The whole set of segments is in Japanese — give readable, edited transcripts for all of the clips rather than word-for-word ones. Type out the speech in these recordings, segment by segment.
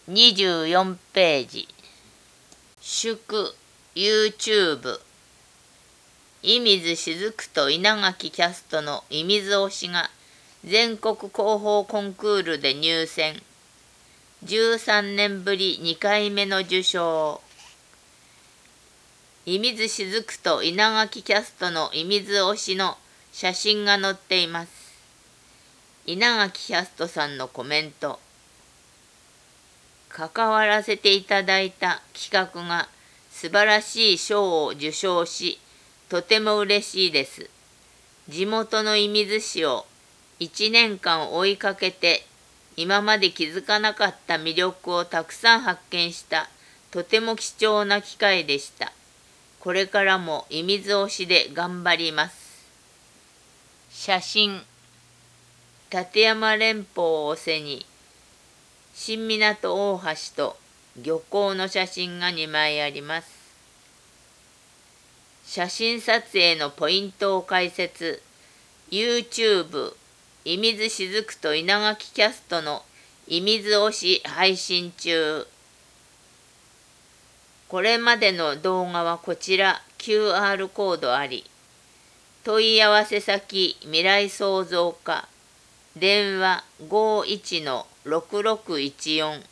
24ページ。祝 YouTube。射水雫と稲垣キャストの射水推しが全国広報コンクールで入選。13年ぶり2回目の受賞。射水雫と稲垣キャストの射水推しの写真が載っています。稲垣キャストさんのコメント。関わらせていただいた企画が素晴らしい賞を受賞し、とても嬉しいです。地元の射水市を1年間追いかけて、今まで気づかなかった魅力をたくさん発見した、とても貴重な機会でした。これからも射水推しで頑張ります。写真。立山連峰を背に、新港大橋と漁港の写真が2枚あります。写真撮影のポイントを解説。YouTube、射水雫と稲垣キャストの射水推し配信中。これまでの動画はこちら QR コードあり。問い合わせ先未来創造課。電話 51-6614。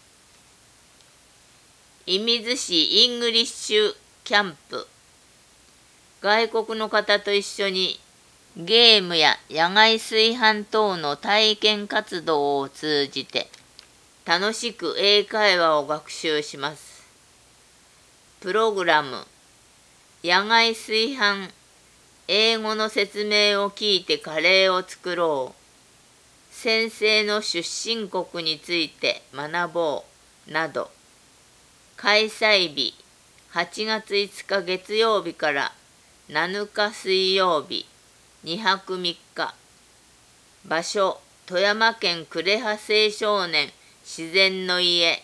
射水市イングリッシュキャンプ。外国の方と一緒にゲームや野外炊飯等の体験活動を通じて楽しく英会話を学習します。プログラム。野外炊飯。英語の説明を聞いてカレーを作ろう。先生の出身国について学ぼう。など。開催日。8月5日月曜日から7日水曜日。2泊3日。場所。富山県呉羽青少年自然の家。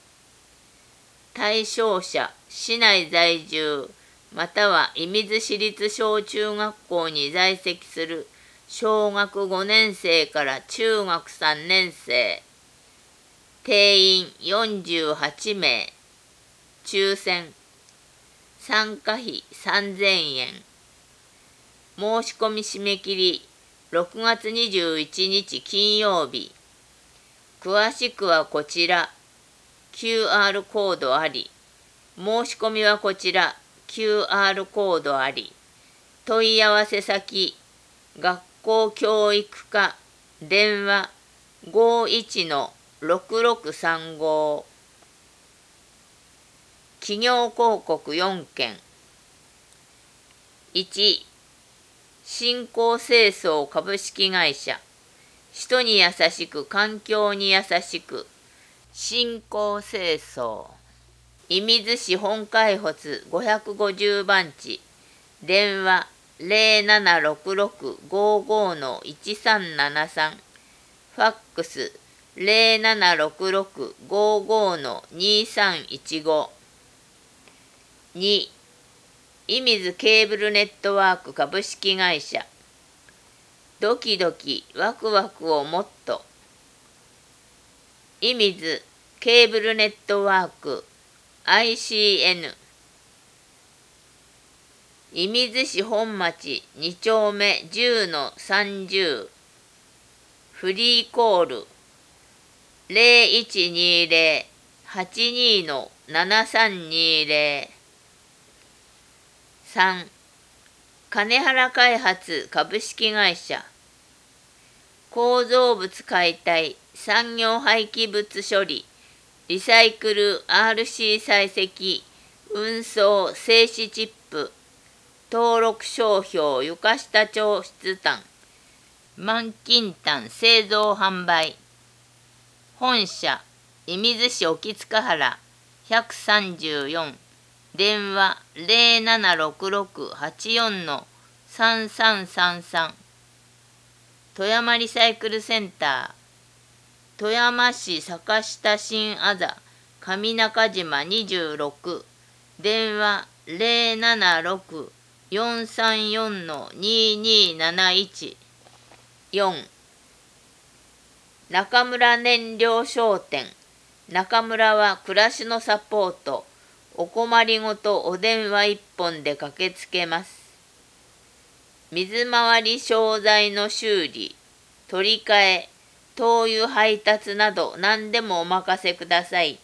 対象者。市内在住または射水市立小中学校に在籍する小学5年生から中学3年生。定員48名。抽選。参加費3000円。申し込み締め切り6月21日金曜日。詳しくはこちら QR コードあり。申し込みはこちら QR コードあり。問い合わせ先学校教育課。電話 51-6635。企業広告4件。1、新興清掃株式会社。人に優しく環境に優しく。新興清掃。射水市本開発550番地。電話 0766-55-1373。ファックス 0766-55-2315。2、射水ケーブルネットワーク株式会社。ドキドキワクワクをもっと。射水ケーブルネットワーク ICN。射水市本町2丁目10-30。フリーコール 0120-82-7320。3、金原開発株式会社。構造物解体、産業廃棄物処理、リサイクル RC 採石、運送、静止チップ、登録商標床下調出炭、満金炭製造販売。本社、射水市沖塚原134。電話 0766-84-3333。富山リサイクルセンター。富山市坂下新あざ上中島26。電話 076-434-2271。4、中村燃料商店中村は暮らしのサポート、お困りごとお電話一本で駆けつけます。水回り商材の修理、取り替え、灯油配達など何でもお任せください。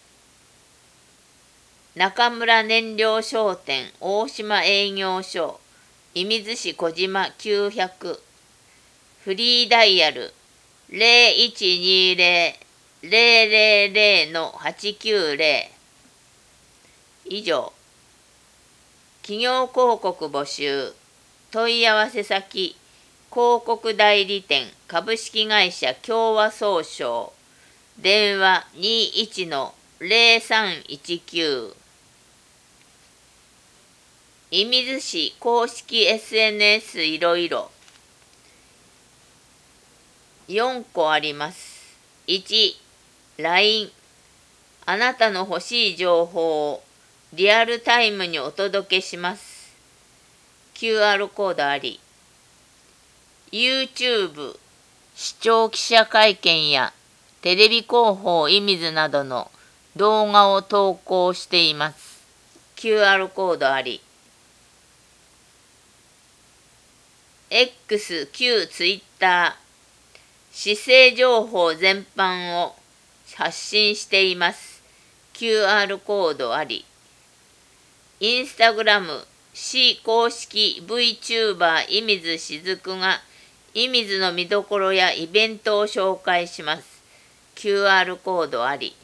中村燃料商店大島営業所、射水市小島900、フリーダイヤル 0120-000-890。以上。企業広告募集。問い合わせ先、広告代理店株式会社共和総商、電話21-0319。射水市公式 SNS いろいろ。4個あります。1、LINE。あなたの欲しい情報をリアルタイムにお届けします。QR コードあり。YouTube、視聴記者会見やテレビ広報射水などの動画を投稿しています。QR コードあり。X 旧 Twitter、市政情報全般を発信しています。QR コードあり。インスタグラム、市公式 VTuber 射水しずくが射水の見どころやイベントを紹介します。QR コードあり。